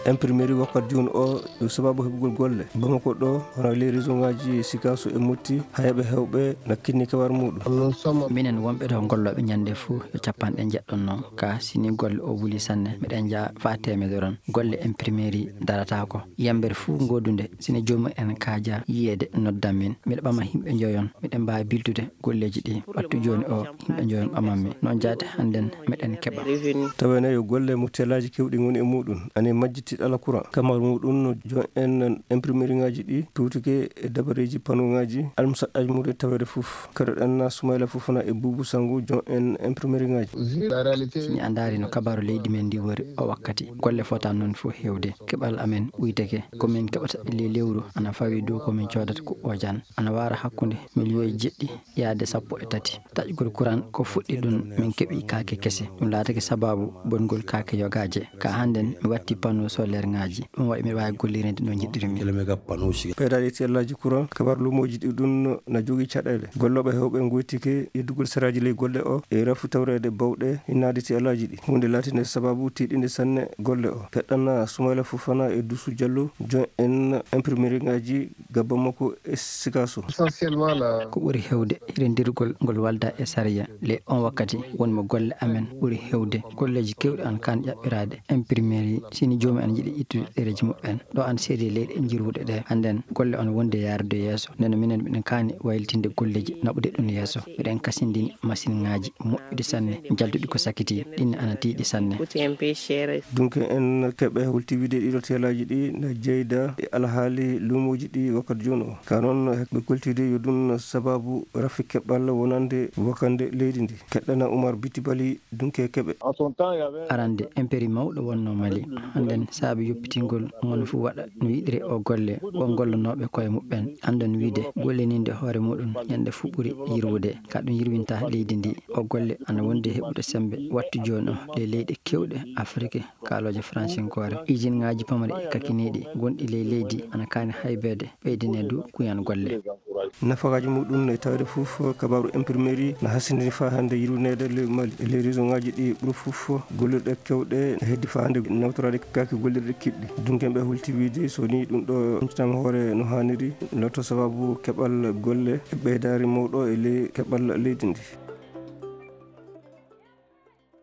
imprimerie wakkati joni o sababu heɓugol golle Bamako ɗo hono les région ngaji Sikasso e Mopti hayaɓe hewɓe nakkinni kabar muɗum. minen wonɓe ɗo golloɓe ñande fuu yo capanɗe jeɗɗon noon ka sini golle o wuli sanne miɗen jaa fa temedere ron golle imprimerie darata ko yambere fuu godude sine jomum en kaja yiyede noddan min miɗa ɓama himɓe joyon miɗen mbawi bildude golleji ɗi wattu joni o himɓe joyon ɓamanmi noon jaate hannden miɗen keɓa tawene yo golle muttelaji kewɗi goni e muɗum ani majjittiɗo ala courant kamal muɗum no jon en imprimerie ngaji ɗi tutuke e dabareji pano ngaji almusaɗɗaji muɗum tawede foof kaɗoɗen Soumaïla Fofana e Boubou Sangou jon en imprimerie ngaji. sini a daari no kabaru leydi men ndi wori o wakkati golle fota noon fof hewde keɓal amen ɓuyteke komin keɓata le lewru ana fawi dow komin codata ko ojan ana wara hakkude million jeɗɗi yaade 13 taƴgol courant ko fuɗɗi ɗum min keeɓi kaake kese ɗum laatake sababu bongol kaake yogaje ka hannden mi watti panneau solaire ngaji ɗum waɗi miɗa wawi gollirede no jiɗɗirimi ɓeydaɗe tellaji courant kabar lumoji ɗi ɗum na jogui caɗele golloɓe hewɓe goytike yeddugol saraji ley golle o e rafu tawrede bawɗe innade tellaji ɗi hunde latinde sababu tiɗinde sanne golle o feɗɗana Soumaïla Fofana e Doussou Diallo jon en imprimerie ngaji Bamako e Sikasso. ko ɓuri hewde hirendirgol ngol walda e sariya le on wakkati wonmo golle amen ɓuri hewde golleji kewɗi an kan ƴaɓɓirade imprimerie sini jomum en jiiɗi ittude ɗereji muɓɓen ɗo an seedi leyɗe jirude ɗe hannden golle on wonde yarude yesso nden minen miɗen kani waylitinde golleji naɓude ɗum yesso miɗen kasindini machine ngaji moƴƴuɗi sanne jaltuɗi ko sakiti ɗinne ana tiiɗi sanne donc en keɓe hultiwide ɗiɗo telaji ɗi ne jeyda e alhaali lumoji ɗi wakkati joni o ka noon ɓe koltide yo ɗum sababu rafi keɓɓal wonande wakande leydi ndi keɗɗana Oumar Bitibali dunke keɓe arande impéri mawɗo wonno Mali hannden saabi yoppitingol ngono fu waɗa no yiɗiri o golle o gollonoɓe koye muɓɓen andon wiide golleninde hoore muɗum ñande fu ɓuuri yirwude ka ɗum yirwinta leydi ndi o golle ana wonde heɓude sembe wattu joni o le leyɗe kewɗe Afrique kaloje francinkore usine ngaji pamari kakiniɗi gonɗi ley leydi ana kani haybede ɓeydine du kuyan golle nafakaji muɗum e tawde foof kabaru imprimerie na hasindini fa hande yirwinede le Mali les région ngaji ɗi ɓuuri foof gollirɗe kewɗe heddi fa hande nawtorade kake gollirɗe kiɗɗi donc ɓe hulti wiide so ni ɗum ɗo humpitama hoore no hanniri lotto sababu keɓal golle e ɓeydari mawɗo e ley keɓal leydi ndi.